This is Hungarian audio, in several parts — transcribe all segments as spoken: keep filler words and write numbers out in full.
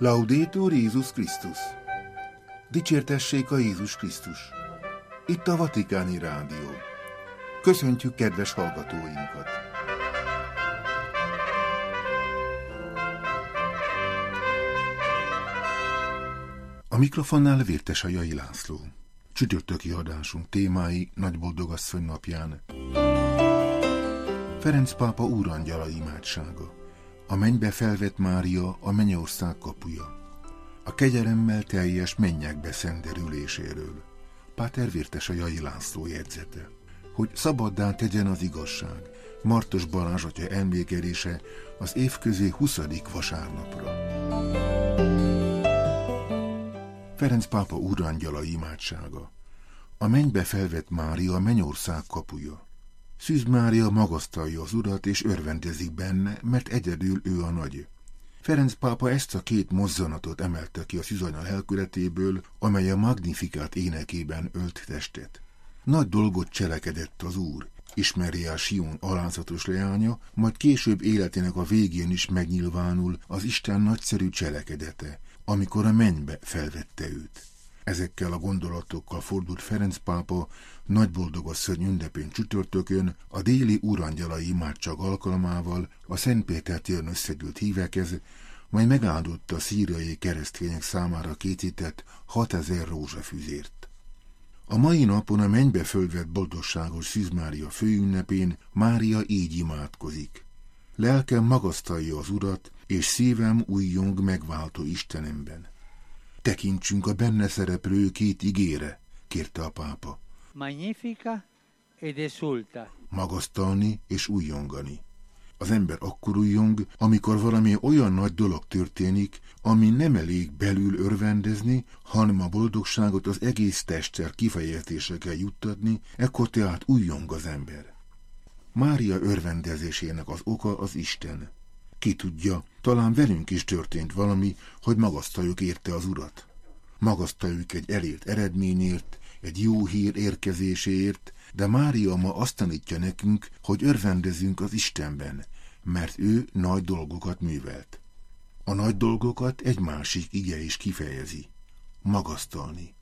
Laudetur Jézus Krisztus! Dicsértessék a Jézus Krisztus! Itt a Vatikáni Rádió. Köszöntjük kedves hallgatóinkat! A mikrofonnál Vértesajai László. Csütörtöki adásunk témái Nagyboldogasszony napján. Ferenc pápa úrangyala imádsága. A mennybe felvett Mária, a mennyország kapuja. A kegyelemmel teljes mennyekbe szenderüléséről. Páter Vértesajai László jegyzete. Hogy szabaddá tegyen az igazság. Martos Balázs atya emlékelése az évközi huszadik vasárnapra. Ferenc pápa úrangyala imádsága. A mennybe felvett Mária, a mennyország kapuja. Szűz Mária magasztalja az Urat, és örvendezik benne, mert egyedül ő a nagy. Ferenc pápa ezt a két mozzanatot emelte ki a szűzanya lelkületéből, amely a Magnificat énekében ölt testet. Nagy dolgot cselekedett az Úr, ismeri el Sion alázatos leánya, majd később életének a végén is megnyilvánul az Isten nagyszerű cselekedete, amikor a mennybe felvette őt. Ezekkel a gondolatokkal fordult Ferenc pápa Nagyboldogasszony ünnepén csütörtökön a déli úrangyalai imádság alkalmával a Szentpéter téren összegyűlt hívekhez, majd megáldotta a szíriai keresztények számára készített hatezer rózsafüzért. A mai napon a mennybe fölvett boldogságos Szűz Mária főünnepén Mária így imádkozik. Lelkem magasztalja az Urat, és szívem újjong megváltó Istenemben. Tekintsünk a benne szereplő két igére, kérte a pápa. Magnifica ed esulta. Magasztalni és újjongani. Az ember akkor újjong, amikor valami olyan nagy dolog történik, ami nem elég belül örvendezni, hanem a boldogságot az egész testtel kifejezésre kell juttatni, ekkor tehát újjong az ember. Mária örvendezésének az oka az Isten. Ki tudja, talán velünk is történt valami, hogy magasztaljuk érte az Urat. Magasztaljuk egy elért eredményért, egy jó hír érkezéséért, de Mária ma azt tanítja nekünk, hogy örvendezünk az Istenben, mert ő nagy dolgokat művelt. A nagy dolgokat egy másik ige is kifejezi. Magasztalni.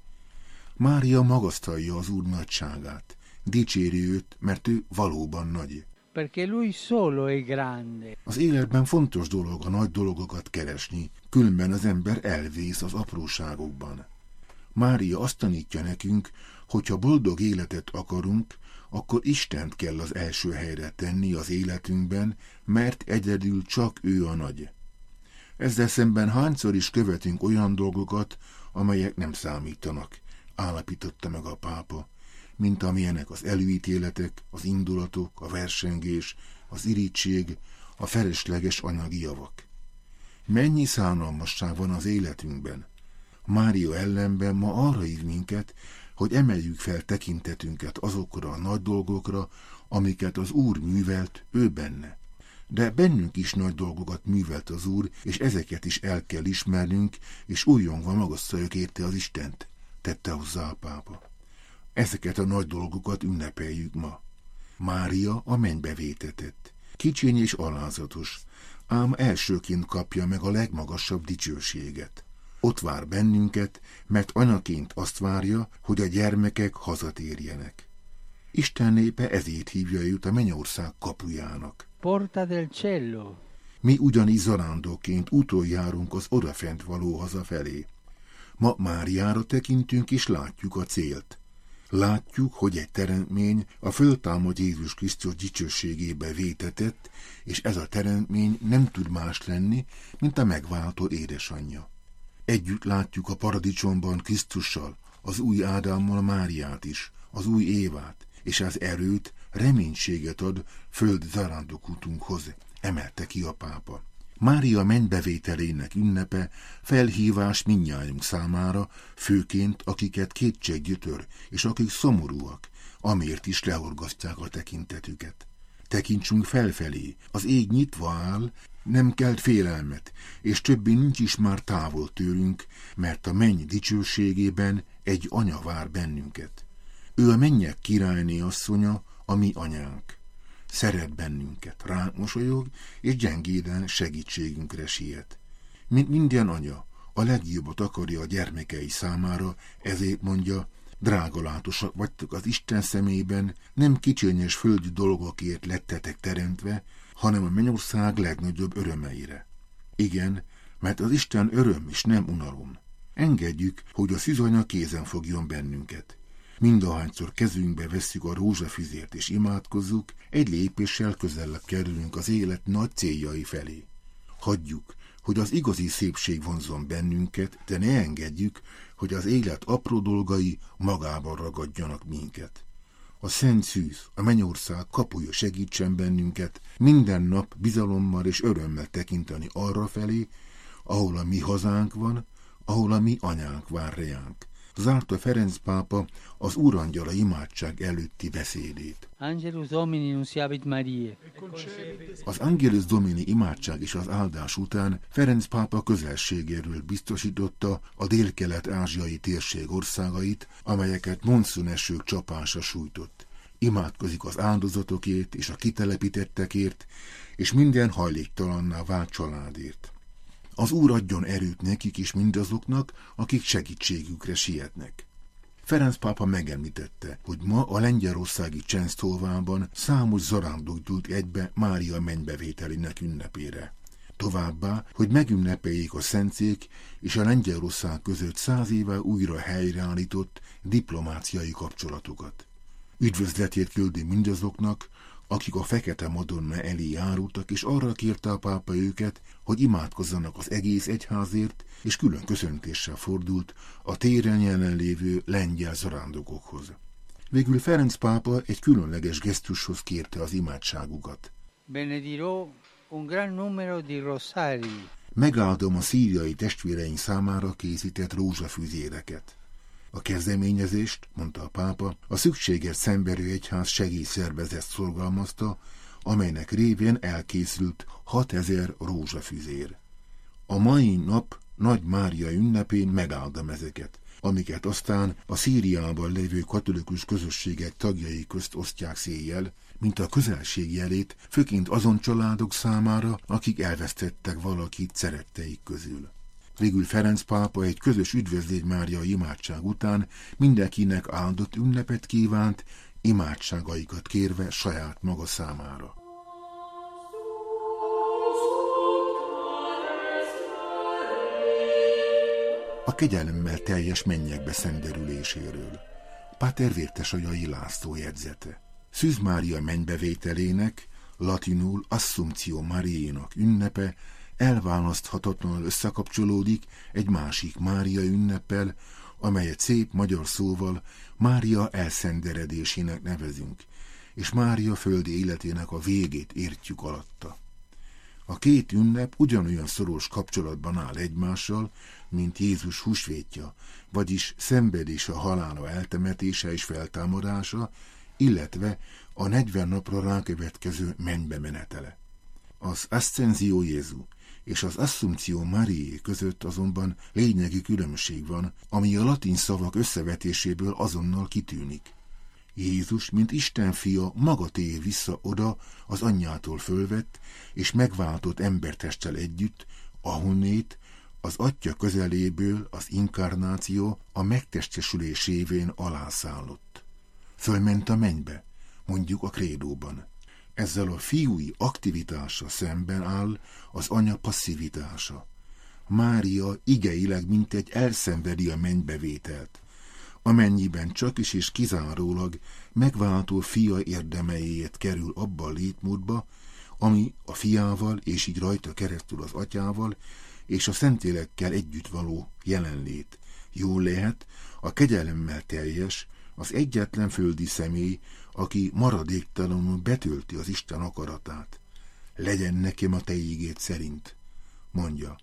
Mária magasztalja az Úr nagyságát, dicséri őt, mert ő valóban nagy. Perché lui solo è grande. Az életben fontos dolog a nagy dolgokat keresni, különben az ember elvész az apróságokban. Mária azt tanítja nekünk, hogyha boldog életet akarunk, akkor Istent kell az első helyre tenni az életünkben, mert egyedül csak ő a nagy. Ezzel szemben hányszor is követünk olyan dolgokat, amelyek nem számítanak, állapította meg a pápa, mint amilyenek az előítéletek, az indulatok, a versengés, az irigység, a felesleges anyagi javak. Mennyi szánalmasság van az életünkben? Mária ellenben ma arra hív minket, hogy emeljük fel tekintetünket azokra a nagy dolgokra, amiket az Úr művelt ő benne. De bennünk is nagy dolgokat művelt az Úr, és ezeket is el kell ismernünk, és újjongva magasztaljuk érte az Istent, tette hozzá a pápa. Ezeket a nagy dolgokat ünnepeljük ma. Mária a mennybe vétetett. Kicsiny és alázatos, ám elsőként kapja meg a legmagasabb dicsőséget. Ott vár bennünket, mert anyaként azt várja, hogy a gyermekek hazatérjenek. Isten népe ezért hívja őt a mennyország kapujának. Porta del cielo. Mi ugyanígy zarándokként úton járunk az odafent való hazafelé. Ma Máriára tekintünk és látjuk a célt. Látjuk, hogy egy teremtmény a föltámad Jézus Krisztus dicsőségébe vétetett, és ez a teremtmény nem tud más lenni, mint a megváltó édesanyja. Együtt látjuk a paradicsomban Krisztussal, az új Ádámmal Máriát is, az új Évát, és az erőt, reménységet ad föld zarándokutunkhoz, emelte ki a pápa. Mária mennybevételének ünnepe felhívás mindnyájunk számára, főként akiket kétség gyötör, és akik szomorúak, amiért is lehorgasztják a tekintetüket. Tekintsünk felfelé, az ég nyitva áll, nem kelt félelmet, és többé nincs is már távol tőlünk, mert a menny dicsőségében egy anya vár bennünket. Ő a mennyek királyné asszonya, a mi anyánk. Szeret bennünket, ránk mosolyog, és gyengéden segítségünkre siet. Mint minden anya, a legjobbat akarja a gyermekei számára, ezért mondja, drága látosak vagytok az Isten szemében, nem kicsinyes földi dolgokért lettetek teremtve, hanem a mennyország legnagyobb örömeire. Igen, mert az Isten öröm is nem unalom. Engedjük, hogy a szűzanya kézen fogjon bennünket. Mindahányszor kezünkbe vesszük a rózsafüzért és imádkozzuk, egy lépéssel közelebb kerülünk az élet nagy céljai felé. Hagyjuk, hogy az igazi szépség vonzzon bennünket, de ne engedjük, hogy az élet apró dolgai magában ragadjanak minket. A szent szűz, a mennyország kapuja segítsen bennünket, minden nap bizalommal és örömmel tekinteni arra felé, ahol a mi hazánk van, ahol a mi anyánk vár reánk. Zárta Ferenc pápa az Úrangyala imádság előtti beszédét. Angelus Domini nunciavit Mariae. Az Angelus Domini imádság és az áldás után Ferenc pápa közelségéről biztosította a délkelet-ázsiai térség országait, amelyeket monszunesők csapása sújtott. Imádkozik az áldozatokért és a kitelepítettekért, és minden hajléktalanná vált családért. Az Úr adjon erőt nekik és mindazoknak, akik segítségükre sietnek. Ferenc pápa megemlítette, hogy ma a lengyelországi Csensztolvában számos zarándok gyűlt egybe Mária mennybevételének ünnepére. Továbbá, hogy megünnepeljék a szentszék és a Lengyelország között száz éve újra helyreállított diplomáciai kapcsolatokat. Üdvözletét küldi mindazoknak, akik a Fekete Madonna elé járultak, és arra kérte a pápa őket, hogy imádkozzanak az egész egyházért, és külön köszöntéssel fordult a téren jelenlévő lengyel zarándokokhoz. Végül Ferenc pápa egy különleges gesztushoz kérte az imádságukat. Benedirò un gran numero di rosari. Megáldom a szíriai testvéreink számára készített rózsafüzéreket. A kezdeményezést, mondta a pápa, a szükséges szenvedő egyház segélyszervezet szorgalmazta, amelynek révén elkészült hatezer rózsafüzér. A mai nap Nagy Mária ünnepén megáldom ezeket, amiket aztán a Szíriában lévő katolikus közösségek tagjai közt osztják széjjel, mint a közelség jelét, főként azon családok számára, akik elvesztettek valakit szeretteik közül. Végül Ferenc pápa egy közös Üdvözlégy Mária imádság után mindenkinek áldott ünnepet kívánt, imádságaikat kérve saját maga számára. A kegyelemmel teljes mennyekbe szenderüléséről. Páter Vértesajai László jegyzete. Szűz Mária mennybevételének, latinul Assumptio Mariénak ünnepe elválaszthatatlanul összekapcsolódik egy másik Mária ünneppel, amelyet szép magyar szóval Mária elszenderedésének nevezünk, és Mária földi életének a végét értjük alatta. A két ünnep ugyanolyan szoros kapcsolatban áll egymással, mint Jézus húsvétja, vagyis szenvedés a halála eltemetése és feltámadása, illetve a negyven napra rákövetkező mennybe menetele. Az Ascenzió Jézu és az Assumptio Mariae között azonban lényegi különbség van, ami a latin szavak összevetéséből azonnal kitűnik. Jézus, mint Isten fia, maga tér vissza oda az anyjától fölvett és megváltott embertesttel együtt, ahonnét az atya közeléből az inkarnáció a megtestesülés révén alászállott. Fölment a mennybe, mondjuk a krédóban. Ezzel a fiúi aktivitása szemben áll az anya passzivitása. Mária igeileg mintegy elszenvedi a mennybevételt, amennyiben csak is és kizárólag megváltó fia érdemeiért kerül abba a létmódba, ami a fiával és így rajta keresztül az atyával és a Szentlélekkel együtt való jelenlét. Jól lehet, a kegyelemmel teljes, az egyetlen földi személy, aki maradéktalanul betölti az Isten akaratát. Legyen nekem a te ígéd szerint, mondja.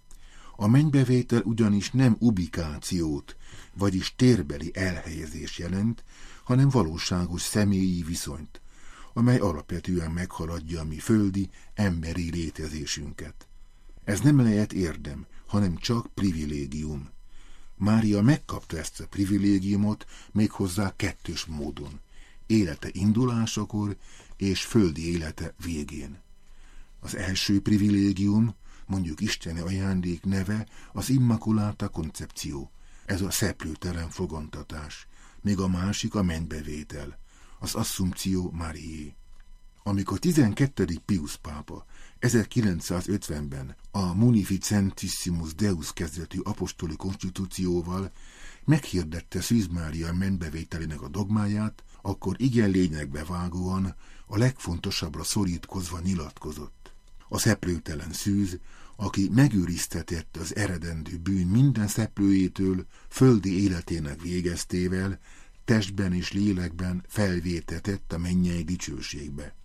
A mennybevétel ugyanis nem ubikációt, vagyis térbeli elhelyezés jelent, hanem valóságos személyi viszonyt, amely alapvetően meghaladja a mi földi, emberi létezésünket. Ez nem lehet érdem, hanem csak privilégium. Mária megkapta ezt a privilégiumot méghozzá kettős módon, élete indulásakor és földi élete végén. Az első privilégium, mondjuk isteni ajándék neve az Immaculata Concepció, ez a szeplőtelen fogantatás, még a másik a mennybevétel, az Assumptio Mariae. Amikor tizenkettedik Pius pápa ezerkilencszázötvenben a Munificentissimus Deus kezdetű apostoli konstitúcióval meghirdette Szűz Mária mennybevételének a dogmáját, akkor igen lényegbe vágóan, a legfontosabbra szorítkozva nyilatkozott. A szeplőtelen Szűz, aki megőriztetett az eredendő bűn minden szeplőjétől, földi életének végeztével, testben és lélekben felvétetett a mennyei dicsőségbe.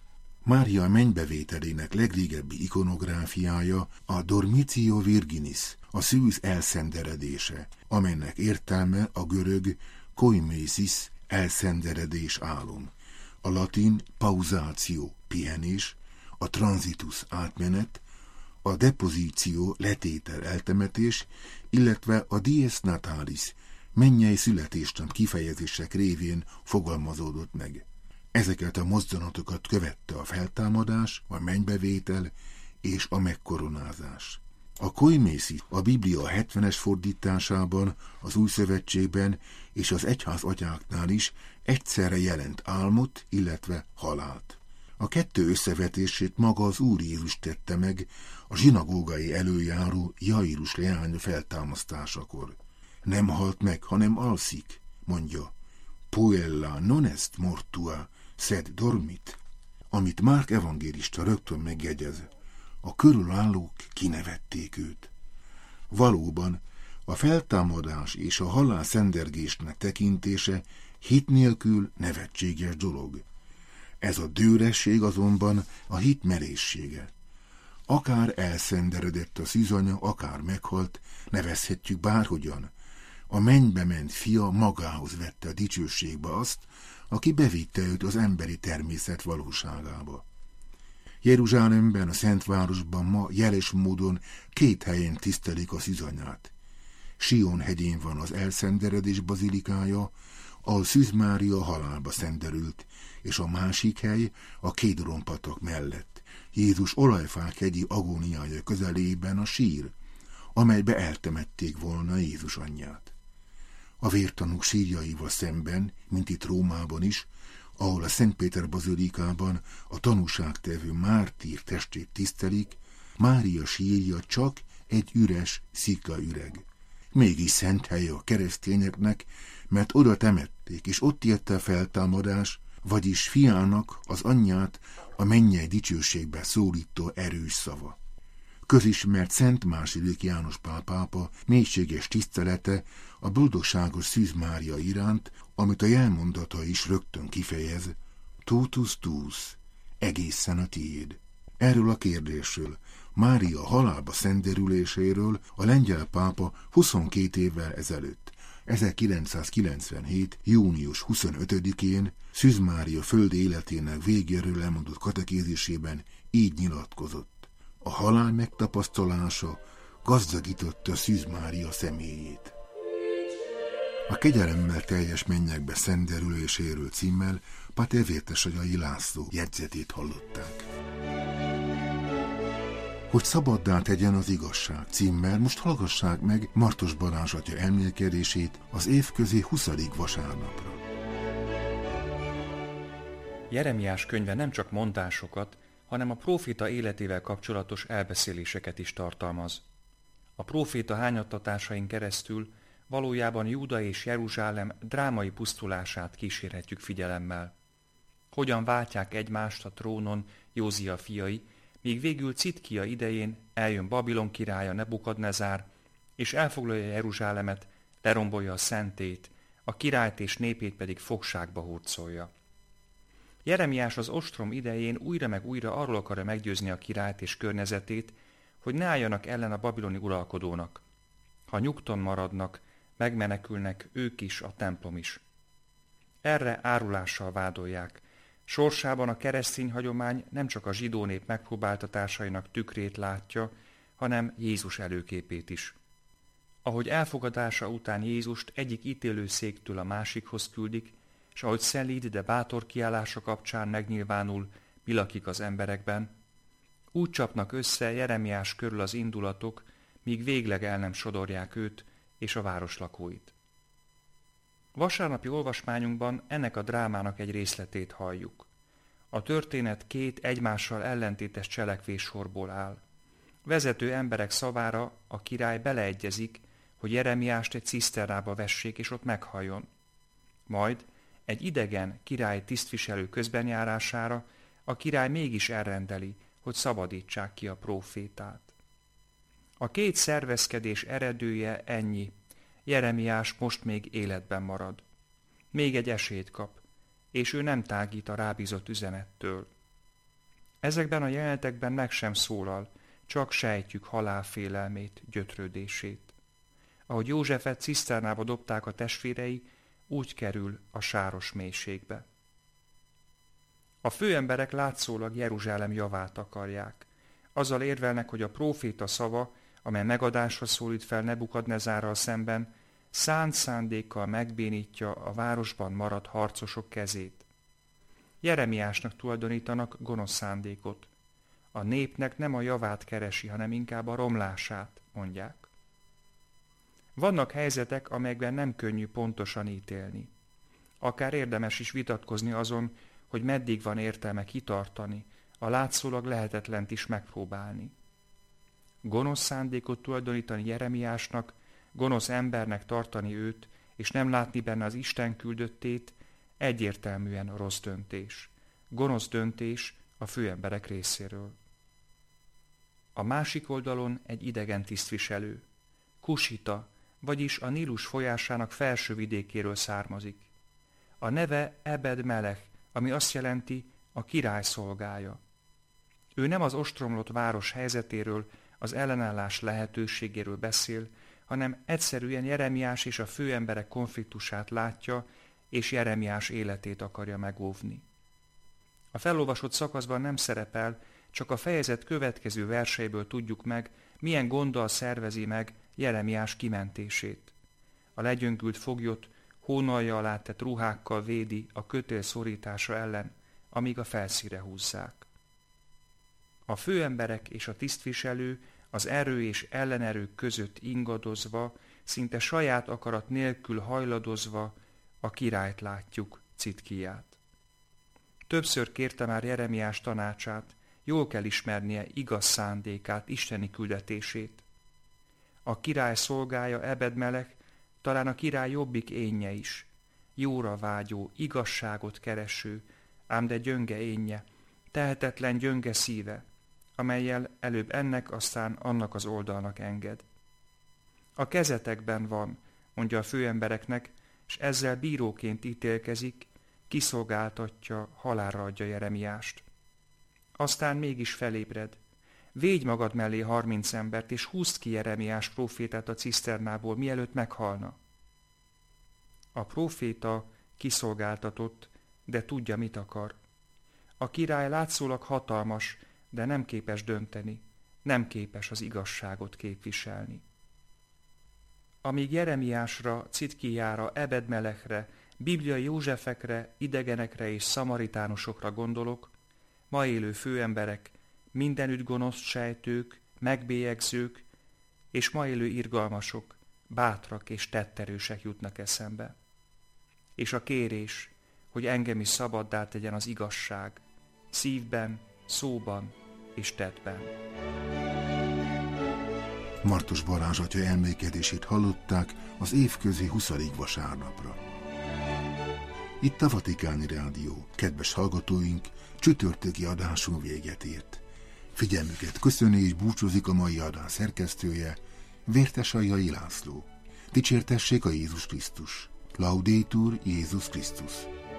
Mária mennybevételének legrégebbi ikonográfiája a Dormitio Virginis, a szűz elszenderedése, amelynek értelme a görög koimesis, elszenderedés álom, a latin pausatio, pihenés, a transitus, átmenet, a depositio, letétel, eltemetés, illetve a dies natalis, mennyei születésnap kifejezések révén fogalmazódott meg. Ezeket a mozdulatokat követte a feltámadás, a mennybevétel és a megkoronázás. A koimészis a Biblia hetvenes fordításában, az Új Szövetségben és az egyház atyáknál is egyszerre jelent álmot, illetve halált. A kettő összevetését maga az Úr Jézus tette meg a zsinagógai előjáró Jairus leánya feltámasztásakor. Nem halt meg, hanem alszik, mondja. Puella non est mortua, sed dormit, amit Márk evangélista rögtön megjegyez. A körülállók kinevették őt. Valóban, a feltámadás és a halál szendergésnek tekintése hit nélkül nevetséges dolog. Ez a dőresség azonban a hit merészsége. Akár elszenderedett a szűzanya, akár meghalt, nevezhetjük bárhogyan. A mennybe ment fia magához vette a dicsőségbe azt, aki bevitte őt az emberi természet valóságába. Jeruzsálemben, a Szentvárosban ma jeles módon két helyen tisztelik a szűzanyát. Sion hegyén van az elszenderedés bazilikája, ahol Szűz Mária halálba szenderült, és a másik hely a Kédron patak mellett, Jézus olajfák hegyi agóniája közelében a sír, amelybe eltemették volna Jézus anyját. A vértanúk sírjaival szemben, mint itt Rómában is, ahol a Szentpéter bazilikában a tanúságtevő mártír testét tisztelik, Mária sírja csak egy üres sziklaüreg. Mégis szent helye a keresztényeknek, mert oda temették, és ott érte a feltámadás, vagyis fiának, az anyját a mennyei dicsőségbe szólító erős szava. Közismert Szent második János Pál pápa mélységes tisztelete a boldogságos Szűz Mária iránt, amit a jelmondata is rögtön kifejez, totus tuus, egészen a tiéd. Erről a kérdésről, Mária halálba szenderüléséről a lengyel pápa huszonkét évvel ezelőtt, ezerkilencszázkilencvenhét. június huszonötödikén Szűz Mária földi életének végéről elmondott katekézisében így nyilatkozott. A halál megtapasztalása gazdagította Szűz Mária személyét. A kegyelemmel teljes mennyekbe szenderüléséről címmel Pater Vértesagyai László jegyzetét hallották. Hogy szabaddá tegyen az igazság címmel most hallgassák meg Martos Balázs atya elmélkedését az évközi huszadik vasárnapra. Jeremiás könyve nem csak mondásokat, hanem a próféta életével kapcsolatos elbeszéléseket is tartalmaz. A próféta hányattatásain keresztül valójában Júda és Jeruzsálem drámai pusztulását kísérhetjük figyelemmel. Hogyan váltják egymást a trónon Józia fiai, míg végül Citkia idején eljön Babilon királya Nebukadnezár, és elfoglalja Jeruzsálemet, lerombolja a szentét, a királyt és népét pedig fogságba hurcolja. Jeremiás az ostrom idején újra meg újra arról akarja meggyőzni a királyt és környezetét, hogy ne álljanak ellen a babiloni uralkodónak. Ha nyugton maradnak, megmenekülnek ők is, a templom is. Erre árulással vádolják. Sorsában a keresztény hagyomány nem csak a zsidó nép megpróbáltatásainak tükrét látja, hanem Jézus előképét is. Ahogy elfogadása után Jézust egyik ítélőszéktől a másikhoz küldik, és ahogy szelíd, de bátor kiállása kapcsán megnyilvánul, mi lakik az emberekben, Úgy csapnak össze Jeremiás körül az indulatok, míg végleg el nem sodorják őt és a város lakóit. Vasárnapi olvasmányunkban ennek a drámának egy részletét halljuk. A történet két egymással ellentétes cselekvéssorból áll. Vezető emberek szavára a király beleegyezik, hogy Jeremiást egy ciszternába vessék és ott meghalljon. Majd egy idegen király tisztviselő közbenjárására a király mégis elrendeli, hogy szabadítsák ki a prófétát. A két szervezkedés eredője ennyi: Jeremiás most még életben marad. Még egy esélyt kap, és ő nem tágít a rábízott üzenettől. Ezekben a jelenetekben meg sem szólal, csak sejtjük halálfélelmét, gyötrődését. Ahogy Józsefet ciszternába dobták a testvérei, úgy kerül a sáros mélységbe. A főemberek látszólag Jeruzsálem javát akarják. Azzal érvelnek, hogy a próféta szava, amely megadásra szólít fel Nebukadnezárral szemben, szánt szándékkal megbénítja a városban maradt harcosok kezét. Jeremiásnak tulajdonítanak gonosz szándékot. A népnek nem a javát keresi, hanem inkább a romlását, mondják. Vannak helyzetek, amelyekben nem könnyű pontosan ítélni. Akár érdemes is vitatkozni azon, hogy meddig van értelme kitartani, a látszólag lehetetlent is megpróbálni. Gonosz szándékot tulajdonítani Jeremiásnak, gonosz embernek tartani őt, és nem látni benne az Isten küldöttét, egyértelműen rossz döntés. Gonosz döntés a főemberek részéről. A másik oldalon egy idegen tisztviselő, Kusita, vagyis a Nílus folyásának felső vidékéről származik. A neve Ebed Melech, ami azt jelenti, a király szolgája. Ő nem az ostromlott város helyzetéről, az ellenállás lehetőségéről beszél, hanem egyszerűen Jeremiás és a főemberek konfliktusát látja, és Jeremiás életét akarja megóvni. A felolvasott szakaszban nem szerepel, csak a fejezet következő verseiből tudjuk meg, milyen gonddal szervezi meg Jeremiás kimentését. A legyöngült foglyot hónalja alá tett ruhákkal védi a kötél szorítása ellen, amíg a felszínre húzzák. A főemberek és a tisztviselő az erő és ellenerők között ingadozva, szinte saját akarat nélkül hajladozva a királyt látjuk, Citkiját. Többször kérte már Jeremiás tanácsát, jól kell ismernie igaz szándékát, isteni küldetését. A király szolgája Ebed Melech talán a király jobbik énje is, jóra vágyó, igazságot kereső, ám de gyönge énje, tehetetlen gyönge szíve, amellyel előbb ennek, aztán annak az oldalnak enged. A kezetekben van, mondja a főembereknek, és ezzel bíróként ítélkezik, kiszolgáltatja, halálra adja Jeremiást. Aztán mégis felébred. Védj magad mellé harminc embert, és húzd ki Jeremiás prófétát a ciszternából, mielőtt meghalna. A próféta kiszolgáltatott, de tudja, mit akar. A király látszólag hatalmas, de nem képes dönteni, nem képes az igazságot képviselni. Amíg Jeremiásra, Citkijára, Ebed Melechre, bibliai Józsefekre, idegenekre és szamaritánusokra gondolok, ma élő főemberek, mindenütt gonoszt sejtők, megbélyegzők, és ma élő irgalmasok, bátrak és tetterősek jutnak eszembe. És a kérés, hogy engem is szabaddá tegyen az igazság, szívben, szóban és tettben. Martos Balázs atya elmékedését hallották az évközi huszadik vasárnapra. Itt a Vatikáni Rádió, kedves hallgatóink, csütörtöki adásunk véget ért. Figyelmüket köszöni és búcsúzik a mai adás szerkesztője, Vértes Aljai László. Dicsértessék a Jézus Krisztus. Laudetur Jézus Krisztus.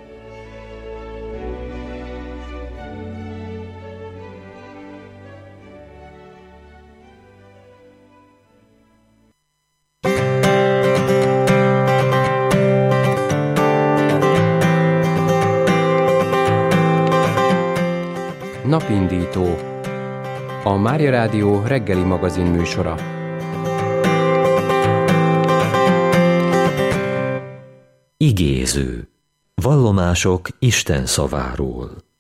Napindító, a Mária Rádió reggeli magazin műsora. Igéző. Vallomások Isten szaváról.